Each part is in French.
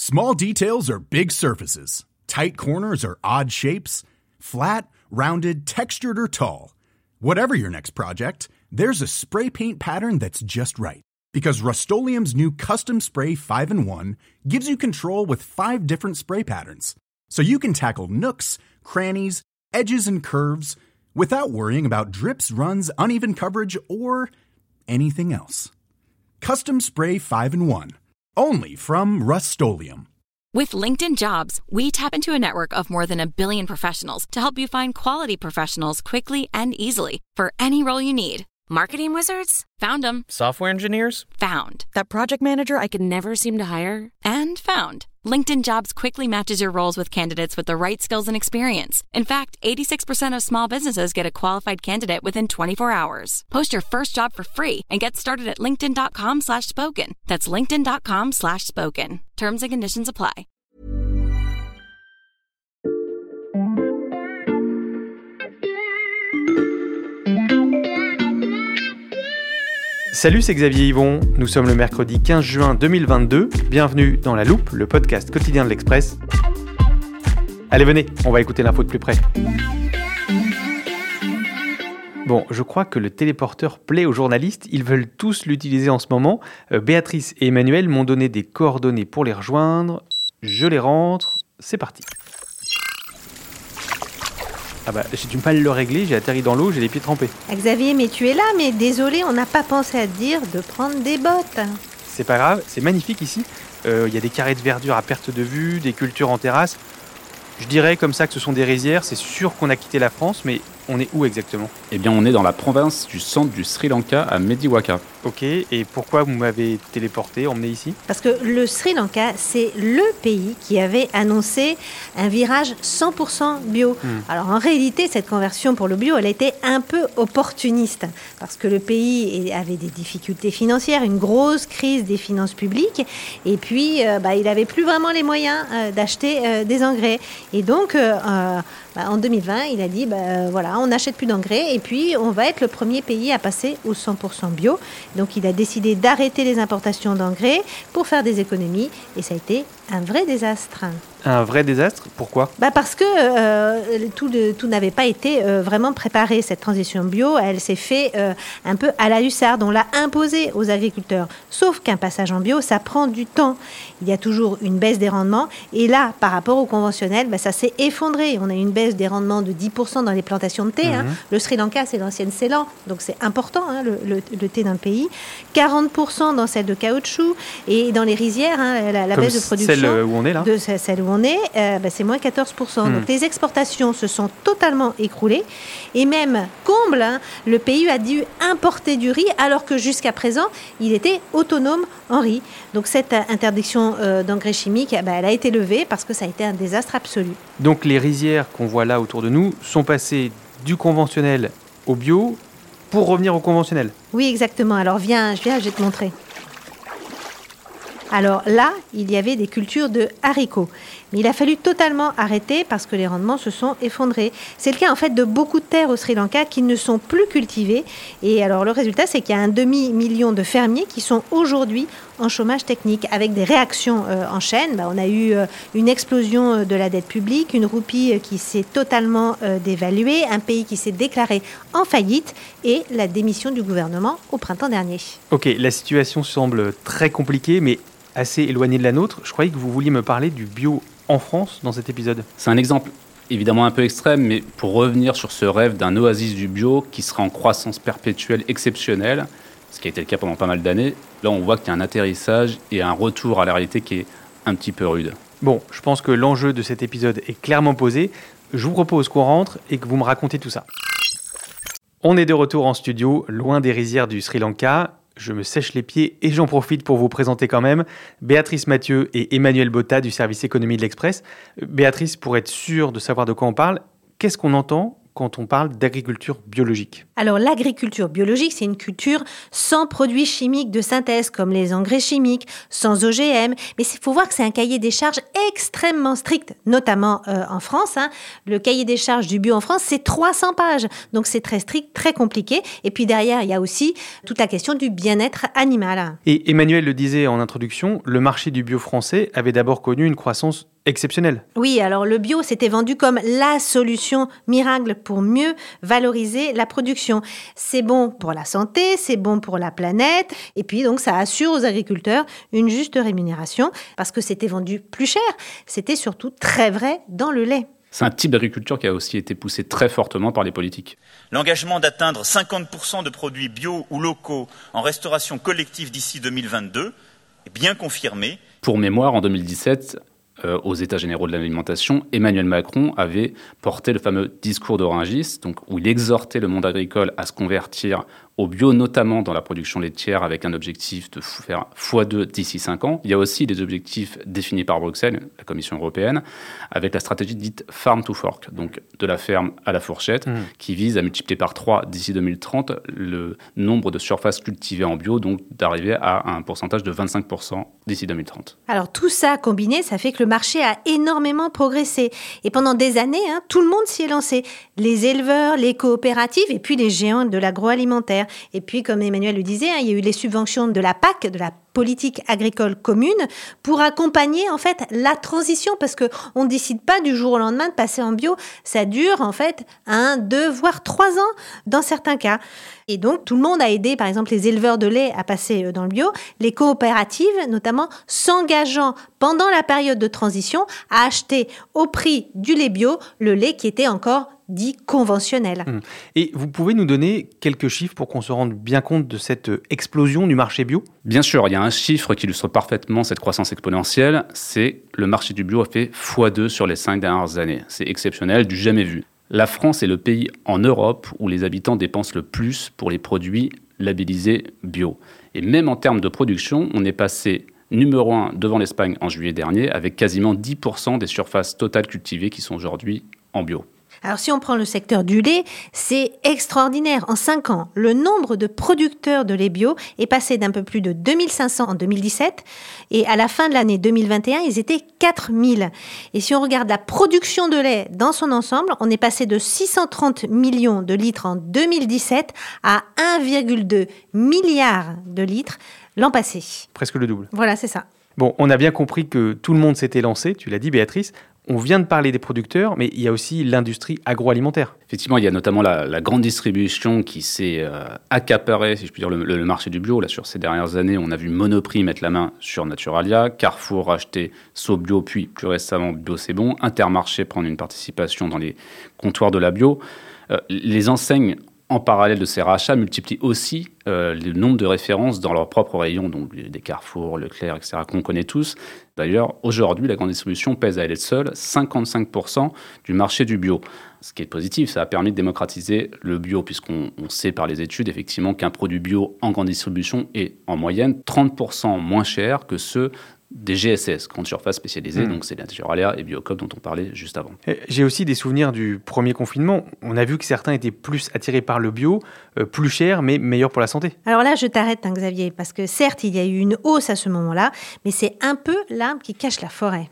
Small details are big surfaces. Tight corners are odd shapes. Flat, rounded, textured, or tall. Whatever your next project, there's a spray paint pattern that's just right. Because Rust-Oleum's new Custom Spray 5-in-1 gives you control with 5 different spray patterns. So you can tackle nooks, crannies, edges, and curves without worrying about drips, runs, uneven coverage, or anything else. Custom Spray 5-in-1. Only from Rust-Oleum. With LinkedIn Jobs, we tap into a network of more than 1 billion professionals to help you find quality professionals quickly and easily for any role you need. Marketing wizards? Found them. Software engineers? Found. That project manager I could never seem to hire? And found. LinkedIn Jobs quickly matches your roles with candidates with the right skills and experience. In fact, 86% of small businesses get a qualified candidate within 24 hours. Post your first job for free and get started at linkedin.com/spoken. That's linkedin.com/spoken. Terms and conditions apply. Salut, c'est Xavier Yvon. Nous sommes le mercredi 15 juin 2022. Bienvenue dans La Loupe, le podcast quotidien de l'Express. Allez, venez, on va écouter l'info de plus près. Bon, je crois que le téléporteur plaît aux journalistes. Ils veulent tous l'utiliser en ce moment. Béatrice et Emmanuel m'ont donné des coordonnées pour les rejoindre. Je les rentre. C'est parti. Ah bah, j'ai du mal à le régler, j'ai atterri dans l'eau, j'ai les pieds trempés. Xavier, mais tu es là, mais désolé, on n'a pas pensé à te dire de prendre des bottes. C'est pas grave, c'est magnifique ici. Y a des carrés de verdure à perte de vue, des cultures en terrasse. Je dirais comme ça que ce sont des rizières, c'est sûr qu'on a quitté la France, mais on est où exactement ? Eh bien, on est dans la province du centre du Sri Lanka, à Mediwaka. Ok, et pourquoi vous m'avez téléporté, emmené ici ? Parce que le Sri Lanka, c'est le pays qui avait annoncé un virage 100% bio. Alors en réalité, cette conversion pour le bio, elle était un peu opportuniste, parce que le pays avait des difficultés financières, une grosse crise des finances publiques, et puis il n'avait plus vraiment les moyens d'acheter des engrais. Et donc, en 2020, il a dit, voilà, on n'achète plus d'engrais, et puis on va être le premier pays à passer au 100% bio. Donc il a décidé d'arrêter les importations d'engrais pour faire des économies, et ça a été un vrai désastre. Un vrai désastre ? Pourquoi ? Parce que tout n'avait pas été vraiment préparé. Cette transition bio, elle s'est faite un peu à la hussarde. On l'a imposée aux agriculteurs. Sauf qu'un passage en bio, ça prend du temps. Il y a toujours une baisse des rendements. Et là, par rapport au conventionnel, ça s'est effondré. On a eu une baisse des rendements de 10% dans les plantations de thé. Le Sri Lanka, c'est l'ancienne Ceylan. Donc c'est important, le thé dans le pays. 40% dans celle de caoutchouc. Et dans les rizières, la baisse de production. Celle où on est là ? Celle où on est, c'est moins 14%. Donc les exportations se sont totalement écroulées. Et même, comble, le pays a dû importer du riz, alors que jusqu'à présent, il était autonome en riz. Donc cette interdiction d'engrais chimiques, elle a été levée parce que ça a été un désastre absolu. Donc les rizières qu'on voit là autour de nous sont passées du conventionnel au bio pour revenir au conventionnel. Oui, exactement. Alors viens, je vais te montrer. Alors là, il y avait des cultures de haricots. Mais il a fallu totalement arrêter parce que les rendements se sont effondrés. C'est le cas en fait de beaucoup de terres au Sri Lanka qui ne sont plus cultivées. Et alors le résultat, c'est qu'il y a un demi-million de fermiers qui sont aujourd'hui en chômage technique avec des réactions en chaîne. On a eu une explosion de la dette publique, une roupie qui s'est totalement dévaluée, un pays qui s'est déclaré en faillite et la démission du gouvernement au printemps dernier. Ok, la situation semble très compliquée, mais assez éloignée de la nôtre. Je croyais que vous vouliez me parler du bio en France dans cet épisode. C'est un exemple évidemment un peu extrême, mais pour revenir sur ce rêve d'un oasis du bio qui sera en croissance perpétuelle exceptionnelle, ce qui a été le cas pendant pas mal d'années, là on voit qu'il y a un atterrissage et un retour à la réalité qui est un petit peu rude. Bon, je pense que l'enjeu de cet épisode est clairement posé. Je vous propose qu'on rentre et que vous me racontiez tout ça. On est de retour en studio, loin des rizières du Sri Lanka. Je me sèche les pieds et j'en profite pour vous présenter quand même Béatrice Mathieu et Emmanuel Botta du service économie de l'Express. Béatrice, pour être sûre de savoir de quoi on parle, qu'est-ce qu'on entend quand on parle d'agriculture biologique? Alors l'agriculture biologique, c'est une culture sans produits chimiques de synthèse comme les engrais chimiques, sans OGM. Mais il faut voir que c'est un cahier des charges extrêmement strict, notamment en France. Le cahier des charges du bio en France, c'est 300 pages. Donc c'est très strict, très compliqué. Et puis derrière, il y a aussi toute la question du bien-être animal. Et Emmanuel le disait en introduction, le marché du bio français avait d'abord connu une croissance exceptionnelle. Oui, alors le bio s'était vendu comme la solution miracle pour mieux valoriser la production. C'est bon pour la santé, c'est bon pour la planète, et puis donc ça assure aux agriculteurs une juste rémunération parce que c'était vendu plus cher. C'était surtout très vrai dans le lait. C'est un type d'agriculture qui a aussi été poussé très fortement par les politiques. L'engagement d'atteindre 50% de produits bio ou locaux en restauration collective d'ici 2022 est bien confirmé. Pour mémoire, en 2017, aux États généraux de l'alimentation, Emmanuel Macron avait porté le fameux discours d'Orangis, donc où il exhortait le monde agricole à se convertir au bio, notamment dans la production laitière, avec un objectif de faire x2 d'ici 5 ans. Il y a aussi des objectifs définis par Bruxelles, la Commission européenne, avec la stratégie dite Farm to Fork, donc de la ferme à la fourchette, qui vise à multiplier par 3 d'ici 2030 le nombre de surfaces cultivées en bio, donc d'arriver à un pourcentage de 25% d'ici 2030. Alors tout ça combiné, ça fait que le marché a énormément progressé. Et pendant des années, tout le monde s'y est lancé. Les éleveurs, les coopératives et puis les géants de l'agroalimentaire. Et puis, comme Emmanuel le disait, il y a eu les subventions de la PAC, de la politique agricole commune, pour accompagner en fait la transition, parce que on ne décide pas du jour au lendemain de passer en bio. Ça dure en fait 1, 2, voire 3 ans dans certains cas. Et donc, tout le monde a aidé, par exemple, les éleveurs de lait à passer dans le bio, les coopératives notamment, s'engageant pendant la période de transition à acheter au prix du lait bio le lait qui était encore dit conventionnel. Et vous pouvez nous donner quelques chiffres pour qu'on se rende bien compte de cette explosion du marché bio ? Bien sûr, il y a un chiffre qui illustre parfaitement cette croissance exponentielle, c'est le marché du bio a fait x2 sur les 5 dernières années. C'est exceptionnel, du jamais vu. La France est le pays en Europe où les habitants dépensent le plus pour les produits labellisés bio. Et même en termes de production, on est passé numéro 1 devant l'Espagne en juillet dernier, avec quasiment 10% des surfaces totales cultivées qui sont aujourd'hui en bio. Alors, si on prend le secteur du lait, c'est extraordinaire. En 5 ans, le nombre de producteurs de lait bio est passé d'un peu plus de 2500 en 2017 et à la fin de l'année 2021, ils étaient 4000. Et si on regarde la production de lait dans son ensemble, on est passé de 630 millions de litres en 2017 à 1,2 milliard de litres l'an passé. Presque le double. Voilà, c'est ça. Bon, on a bien compris que tout le monde s'était lancé, tu l'as dit Béatrice. On vient de parler des producteurs, mais il y a aussi l'industrie agroalimentaire. Effectivement, il y a notamment la grande distribution qui s'est accaparée, si je puis dire, le marché du bio. Là, sur ces dernières années, on a vu Monoprix mettre la main sur Naturalia, Carrefour racheter SoBio, puis plus récemment Bio C'est Bon, Intermarché prendre une participation dans les comptoirs de la bio. Les enseignes, en parallèle de ces rachats, multiplient aussi le nombre de références dans leurs propres rayons, donc des Carrefour, Leclerc, etc., qu'on connaît tous. D'ailleurs, aujourd'hui, la grande distribution pèse à elle seule 55% du marché du bio. Ce qui est positif, ça a permis de démocratiser le bio, puisqu'on sait par les études, effectivement, qu'un produit bio en grande distribution est, en moyenne, 30% moins cher que ceux des GSS, grandes surfaces spécialisées, donc c'est Naturalia et Biocoop dont on parlait juste avant. J'ai aussi des souvenirs du premier confinement. On a vu que certains étaient plus attirés par le bio, plus cher, mais meilleur pour la santé. Alors là, je t'arrête, Xavier, parce que certes, il y a eu une hausse à ce moment-là, mais c'est un peu l'arbre qui cache la forêt.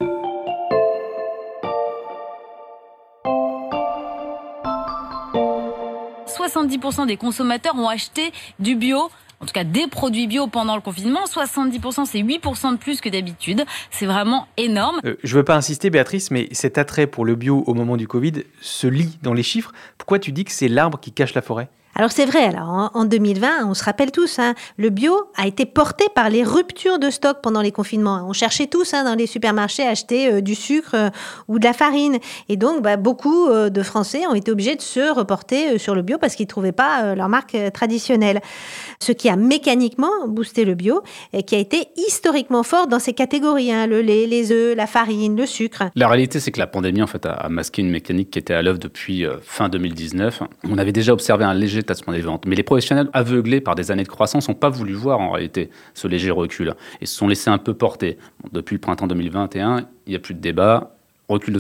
« 70% des consommateurs ont acheté du bio ». En tout cas, des produits bio pendant le confinement. 70%, c'est 8% de plus que d'habitude. C'est vraiment énorme. Je ne veux pas insister, Béatrice, mais cet attrait pour le bio au moment du Covid se lit dans les chiffres. Pourquoi tu dis que c'est l'arbre qui cache la forêt ? Alors c'est vrai, alors en 2020, on se rappelle tous, le bio a été porté par les ruptures de stock pendant les confinements. On cherchait tous dans les supermarchés à acheter du sucre ou de la farine. Et donc beaucoup de Français ont été obligés de se reporter sur le bio parce qu'ils ne trouvaient pas leur marque traditionnelle. Ce qui a mécaniquement boosté le bio et qui a été historiquement fort dans ces catégories, le lait, les œufs, la farine, le sucre. La réalité, c'est que la pandémie en fait, a masqué une mécanique qui était à l'œuvre depuis fin 2019. On avait déjà observé un léger tassement des ventes, mais les professionnels aveuglés par des années de croissance n'ont pas voulu voir en réalité ce léger recul et se sont laissés un peu porter. Depuis le printemps 2021, il n'y a plus de débat. recul de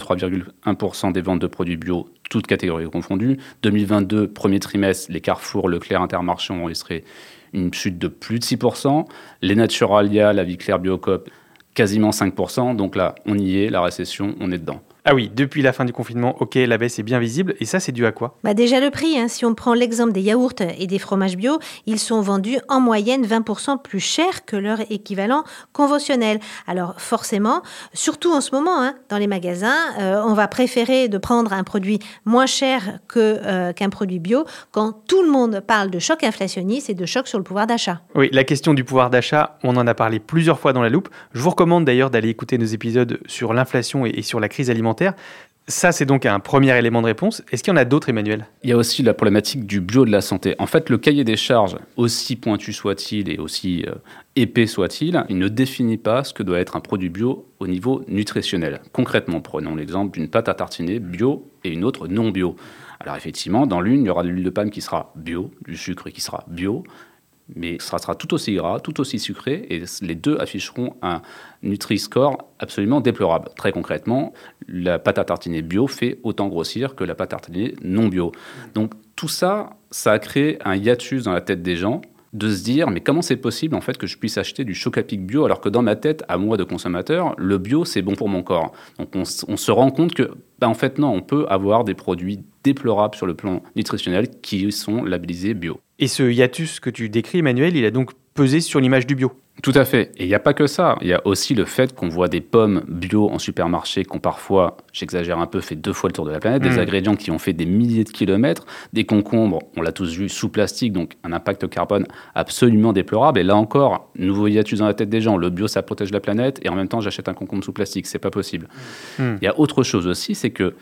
3,1% des ventes de produits bio, toutes catégories confondues. 2022, premier trimestre, les Carrefour, Leclerc, Intermarché ont enregistré une chute de plus de 6%. Les Naturalia, la Vie Claire, Biocoop, quasiment 5%. Donc là, on y est, la récession, on est dedans. Ah oui, depuis la fin du confinement, ok, la baisse est bien visible. Et ça, c'est dû à quoi ? Déjà le prix, si on prend l'exemple des yaourts et des fromages bio, ils sont vendus en moyenne 20% plus cher que leur équivalent conventionnel. Alors forcément, surtout en ce moment, dans les magasins, on va préférer de prendre un produit moins cher qu'un produit bio quand tout le monde parle de choc inflationniste et de choc sur le pouvoir d'achat. Oui, la question du pouvoir d'achat, on en a parlé plusieurs fois dans la loupe. Je vous recommande d'ailleurs d'aller écouter nos épisodes sur l'inflation et sur la crise alimentaire. Ça, c'est donc un premier élément de réponse. Est-ce qu'il y en a d'autres, Emmanuel ? Il y a aussi la problématique du bio de la santé. En fait, le cahier des charges, aussi pointu soit-il et aussi épais soit-il, il ne définit pas ce que doit être un produit bio au niveau nutritionnel. Concrètement, prenons l'exemple d'une pâte à tartiner bio et une autre non bio. Alors effectivement, dans l'une, il y aura de l'huile de palme qui sera bio, du sucre qui sera bio, mais ça sera tout aussi gras, tout aussi sucré, et les deux afficheront un Nutri-Score absolument déplorable. Très concrètement, la pâte à tartiner bio fait autant grossir que la pâte à tartiner non bio. Donc tout ça, ça a créé un hiatus dans la tête des gens, de se dire, mais comment c'est possible en fait que je puisse acheter du Choc-à-Pic bio alors que dans ma tête, à moi de consommateur, le bio c'est bon pour mon corps. Donc on se rend compte que, en fait non, on peut avoir des produits déplorables sur le plan nutritionnel qui sont labellisés bio. Et ce hiatus que tu décris, Emmanuel, il a donc pesé sur l'image du bio. Tout à fait. Et il n'y a pas que ça. Il y a aussi le fait qu'on voit des pommes bio en supermarché qui ont parfois, j'exagère un peu, fait 2 fois le tour de la planète, des ingrédients qui ont fait des milliers de kilomètres, des concombres, on l'a tous vu, sous plastique, donc un impact carbone absolument déplorable. Et là encore, nouveau hiatus dans la tête des gens. Le bio, ça protège la planète et en même temps, j'achète un concombre sous plastique. C'est pas possible. Il y a autre chose aussi, c'est que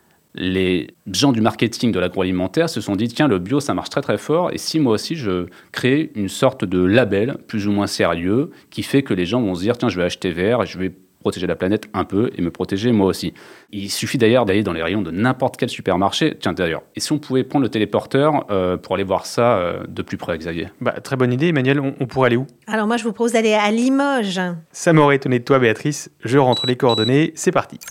les gens du marketing de l'agroalimentaire se sont dit, tiens, le bio, ça marche très très fort, et si moi aussi je crée une sorte de label plus ou moins sérieux qui fait que les gens vont se dire, tiens, je vais acheter vert, et je vais protéger la planète un peu et me protéger moi aussi. Il suffit d'ailleurs d'aller dans les rayons de n'importe quel supermarché. Tiens, d'ailleurs, et si on pouvait prendre le téléporteur pour aller voir ça de plus près, Xavier ? Très bonne idée, Emmanuel. On pourrait aller où ? Alors moi, je vous propose d'aller à Limoges. Ça m'aurait étonné de toi, Béatrice. Je rentre les coordonnées, c'est parti.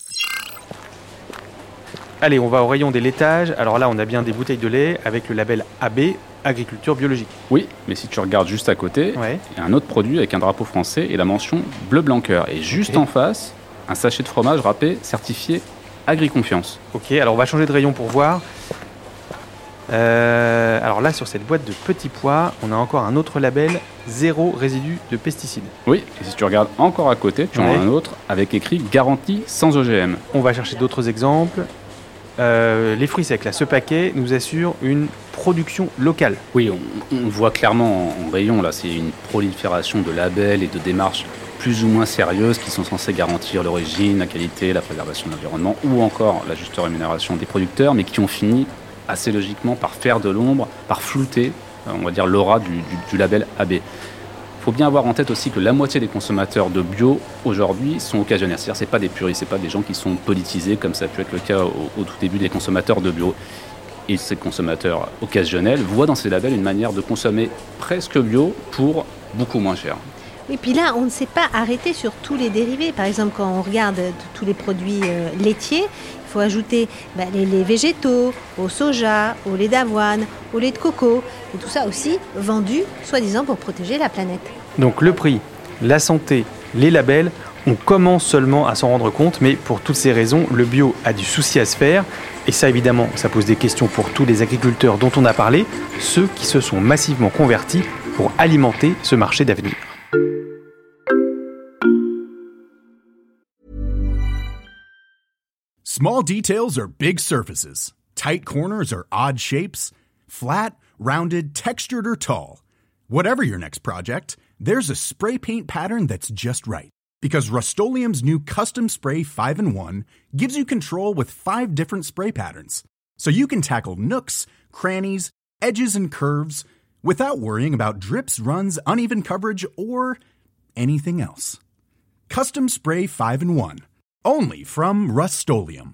Allez, on va au rayon des laitages. Alors là, on a bien des bouteilles de lait avec le label AB, agriculture biologique. Oui, mais si tu regardes juste à côté, il y a un autre produit avec un drapeau français et la mention bleu blanc cœur. Et juste en face, un sachet de fromage râpé certifié Agriconfiance. Ok, alors on va changer de rayon pour voir. Alors là, sur cette boîte de petits pois, on a encore un autre label, zéro résidu de pesticides. Oui, et si tu regardes encore à côté, tu en as un autre avec écrit garantie sans OGM. On va chercher d'autres exemples. Les fruits secs, là, ce paquet nous assure une production locale. Oui, on voit clairement en rayon, là, c'est une prolifération de labels et de démarches plus ou moins sérieuses qui sont censées garantir l'origine, la qualité, la préservation de l'environnement ou encore la juste rémunération des producteurs, mais qui ont fini assez logiquement par faire de l'ombre, par flouter, on va dire, l'aura du label AB. Il faut bien avoir en tête aussi que la moitié des consommateurs de bio aujourd'hui sont occasionnels. C'est-à-dire, c'est pas des puristes, c'est pas des gens qui sont politisés comme ça a pu être le cas au tout début des consommateurs de bio. Et ces consommateurs occasionnels voient dans ces labels une manière de consommer presque bio pour beaucoup moins cher. Et puis là, on ne s'est pas arrêté sur tous les dérivés. Par exemple, quand on regarde tous les produits laitiers, il faut ajouter les laits végétaux, au soja, au lait d'avoine, au lait de coco. Et tout ça aussi vendu, soi-disant, pour protéger la planète. Donc le prix, la santé, les labels, on commence seulement à s'en rendre compte. Mais pour toutes ces raisons, le bio a du souci à se faire. Et ça, évidemment, ça pose des questions pour tous les agriculteurs dont on a parlé, ceux qui se sont massivement convertis pour alimenter ce marché d'avenir. Small details are big surfaces. Tight corners are odd shapes. Flat, rounded, textured, or tall. Whatever your next project, there's a spray paint pattern that's just right. Because Rust-Oleum's new Custom Spray 5-in-1 gives you control with 5 different spray patterns. So you can tackle nooks, crannies, edges, and curves without worrying about drips, runs, uneven coverage, or anything else. Custom Spray 5-in-1. Only from Rust-Oleum.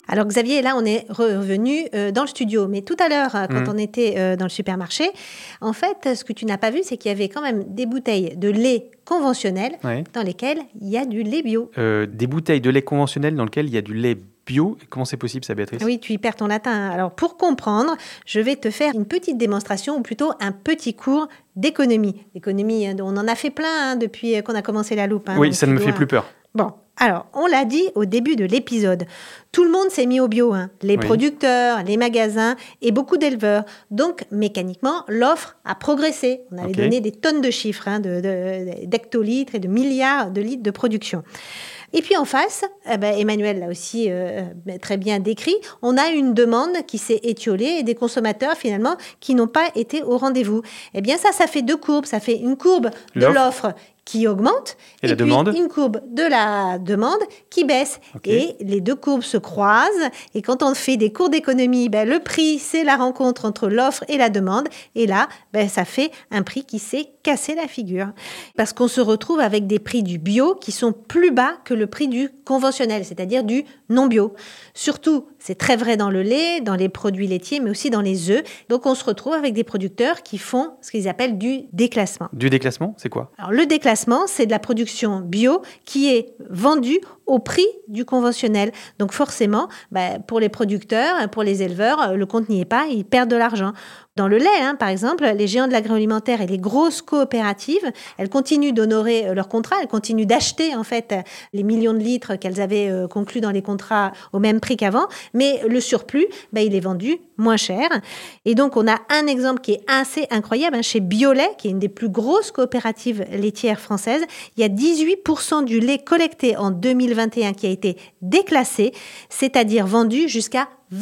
Alors Xavier, là on est revenu dans le studio, mais tout à l'heure quand on était dans le supermarché, en fait ce que tu n'as pas vu c'est qu'il y avait quand même des bouteilles de lait conventionnel dans lesquelles il y a du lait bio. Des bouteilles de lait conventionnel dans lesquelles il y a du lait bio. Comment c'est possible ça, Béatrice ? Oui, tu y perds ton latin. Alors pour comprendre, je vais te faire une petite démonstration ou plutôt un petit cours d'économie. L'économie, on en a fait plein depuis qu'on a commencé la loupe. Oui, ça ne me fait plus peur. Bon, alors, on l'a dit au début de l'épisode, tout le monde s'est mis au bio, les producteurs, les magasins et beaucoup d'éleveurs. Donc, mécaniquement, l'offre a progressé. On avait donné des tonnes de chiffres, d'hectolitres et de milliards de litres de production. Et puis en face, Emmanuel l'a aussi très bien décrit, on a une demande qui s'est étiolée et des consommateurs finalement qui n'ont pas été au rendez-vous. Eh bien ça fait deux courbes. Ça fait une courbe de l'offre qui augmente et puis une courbe de la demande qui baisse. Et les deux courbes se croisent. Et quand on fait des cours d'économie, le prix, c'est la rencontre entre l'offre et la demande. Et là, ça fait un prix qui s'est cassé la figure. Parce qu'on se retrouve avec des prix du bio qui sont plus bas que le prix du conventionnel, c'est-à-dire du non-bio. Surtout, c'est très vrai dans le lait, dans les produits laitiers, mais aussi dans les œufs. Donc, on se retrouve avec des producteurs qui font ce qu'ils appellent du déclassement. Du déclassement, c'est quoi ? Alors, le déclassement, c'est de la production bio qui est vendue au prix du conventionnel. Donc, forcément, pour les producteurs, pour les éleveurs, le compte n'y est pas, ils perdent de l'argent. Dans le lait, par exemple, les géants de l'agroalimentaire et les grosses coopératives, elles continuent d'honorer leurs contrats, elles continuent d'acheter en fait les millions de litres qu'elles avaient conclus dans les contrats au même prix qu'avant, mais le surplus, il est vendu moins cher. Et donc, on a un exemple qui est assez incroyable, chez Biolait, qui est une des plus grosses coopératives laitières françaises, il y a 18% du lait collecté en 2021 qui a été déclassé, c'est-à-dire vendu jusqu'à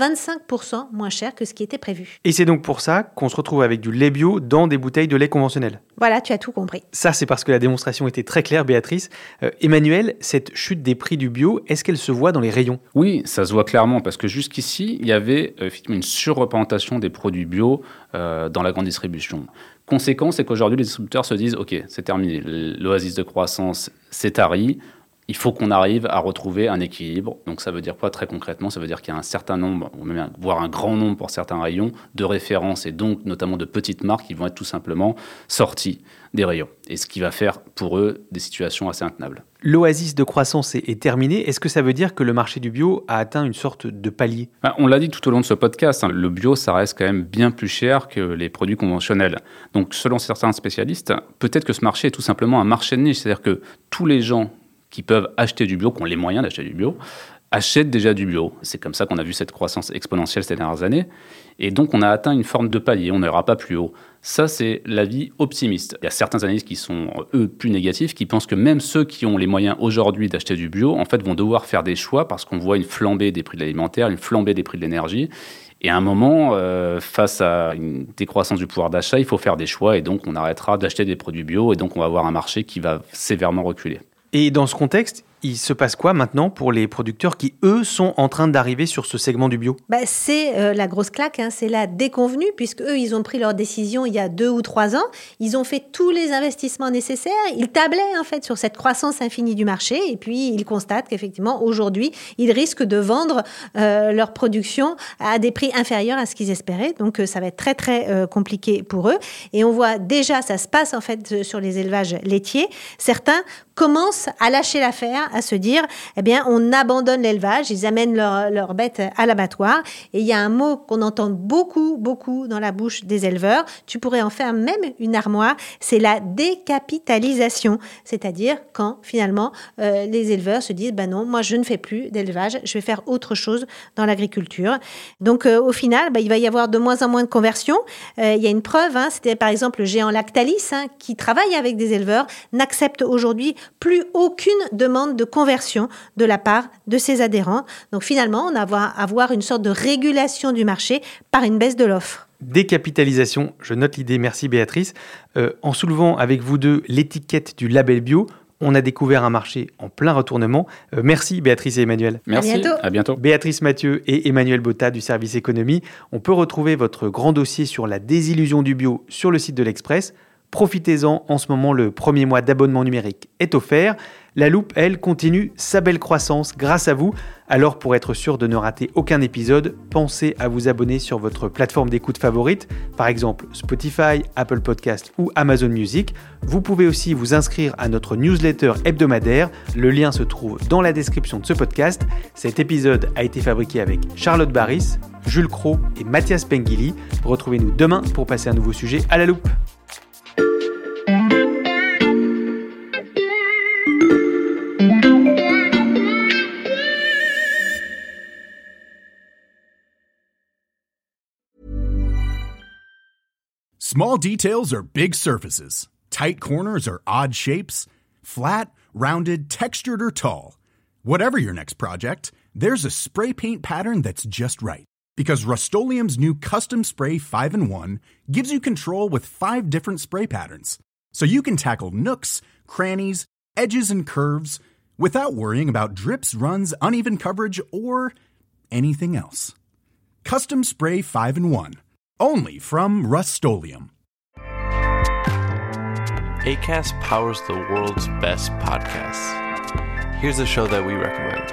25% moins cher que ce qui était prévu. Et c'est donc pour ça qu'on se retrouve avec du lait bio dans des bouteilles de lait conventionnel. Voilà, tu as tout compris. Ça, c'est parce que la démonstration était très claire, Béatrice. Emmanuel, cette chute des prix du bio, est-ce qu'elle se voit dans les rayons ? Oui, ça se voit clairement, parce que jusqu'ici, il y avait effectivement une surreprésentation des produits bio dans la grande distribution. Conséquence, c'est qu'aujourd'hui, les distributeurs se disent « Ok, c'est terminé, l'oasis de croissance, c'est tari ». Il faut qu'on arrive à retrouver un équilibre. Donc ça veut dire quoi très concrètement ? Ça veut dire qu'il y a un certain nombre, ou même voire un grand nombre pour certains rayons, de références et donc notamment de petites marques qui vont être tout simplement sorties des rayons. Et ce qui va faire pour eux des situations assez intenables. L'oasis de croissance est terminée. Est-ce que ça veut dire que le marché du bio a atteint une sorte de palier ? On l'a dit tout au long de ce podcast, le bio, ça reste quand même bien plus cher que les produits conventionnels. Donc selon certains spécialistes, peut-être que ce marché est tout simplement un marché de niche. C'est-à-dire que tous les gens qui peuvent acheter du bio, qui ont les moyens d'acheter du bio, achètent déjà du bio. C'est comme ça qu'on a vu cette croissance exponentielle ces dernières années. Et donc, on a atteint une forme de palier, on n'ira pas plus haut. Ça, c'est l'avis optimiste. Il y a certains analystes qui sont, eux, plus négatifs, qui pensent que même ceux qui ont les moyens aujourd'hui d'acheter du bio, en fait, vont devoir faire des choix parce qu'on voit une flambée des prix de l'alimentaire, une flambée des prix de l'énergie. Et à un moment, face à une décroissance du pouvoir d'achat, il faut faire des choix et donc on arrêtera d'acheter des produits bio et donc on va avoir un marché qui va sévèrement reculer. Et dans ce contexte, il se passe quoi maintenant pour les producteurs qui, eux, sont en train d'arriver sur ce segment du bio ? C'est la grosse claque, c'est la déconvenue, puisque eux, ils ont pris leur décision il y a 2 ou 3 ans. Ils ont fait tous les investissements nécessaires. Ils tablaient en fait sur cette croissance infinie du marché. Et puis, ils constatent qu'effectivement, aujourd'hui, ils risquent de vendre leur production à des prix inférieurs à ce qu'ils espéraient. Donc, ça va être très, très compliqué pour eux. Et on voit déjà, ça se passe en fait sur les élevages laitiers. Certains commencent à lâcher l'affaire, à se dire, on abandonne l'élevage, ils amènent leurs bêtes à l'abattoir. Et il y a un mot qu'on entend beaucoup, beaucoup dans la bouche des éleveurs. Tu pourrais en faire même une armoire. C'est la décapitalisation. C'est-à-dire quand, finalement, les éleveurs se disent, non, moi, je ne fais plus d'élevage, je vais faire autre chose dans l'agriculture. Donc, au final, il va y avoir de moins en moins de conversions. Il y a une preuve, c'était par exemple le géant Lactalis, qui travaille avec des éleveurs, n'accepte aujourd'hui plus aucune demande de conversion de la part de ses adhérents. Donc finalement, on va avoir une sorte de régulation du marché par une baisse de l'offre. Décapitalisation, je note l'idée, merci Béatrice. En soulevant avec vous deux l'étiquette du label bio, on a découvert un marché en plein retournement. Merci Béatrice et Emmanuel. Merci, à bientôt. Béatrice Mathieu et Emmanuel Botta du service économie. On peut retrouver votre grand dossier sur la désillusion du bio sur le site de l'Express. Profitez-en, en ce moment, le premier mois d'abonnement numérique est offert. La Loupe, elle, continue sa belle croissance grâce à vous. Alors, pour être sûr de ne rater aucun épisode, pensez à vous abonner sur votre plateforme d'écoute favorite, par exemple Spotify, Apple Podcast ou Amazon Music. Vous pouvez aussi vous inscrire à notre newsletter hebdomadaire. Le lien se trouve dans la description de ce podcast. Cet épisode a été fabriqué avec Charlotte Baris, Jules Cros et Mathias Pengili. Retrouvez-nous demain pour passer un nouveau sujet à la loupe. Small details are big surfaces. Tight corners are odd shapes. Flat, rounded, textured, or tall. Whatever your next project, there's a spray paint pattern that's just right. Because Rust-Oleum's new Custom Spray 5-in-1 gives you control with 5 different spray patterns. So you can tackle nooks, crannies, edges, and curves without worrying about drips, runs, uneven coverage, or anything else. Custom Spray 5-in-1. Only from Rust-Oleum. Acast powers the world's best podcasts. Here's a show that we recommend.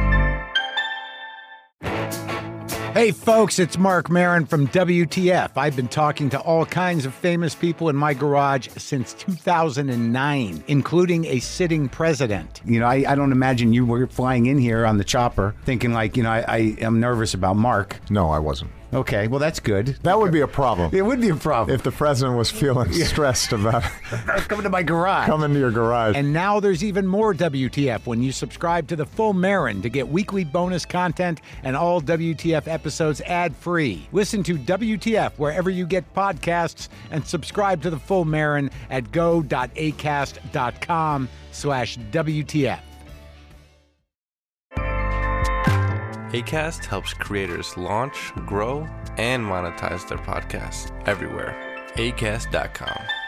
Hey folks, it's Mark Maron from WTF. I've been talking to all kinds of famous people in my garage since 2009, including a sitting president. You know, I don't imagine you were flying in here on the chopper thinking like, I am nervous about Mark. No, I wasn't. Okay, well, that's good. That would be a problem. It would be a problem. If the president was feeling stressed about coming to my garage. Coming to your garage. And now there's even more WTF when you subscribe to the Full Marin to get weekly bonus content and all WTF episodes ad-free. Listen to WTF wherever you get podcasts and subscribe to the Full Marin at go.acast.com/WTF. Acast helps creators launch, grow, and monetize their podcasts everywhere. Acast.com.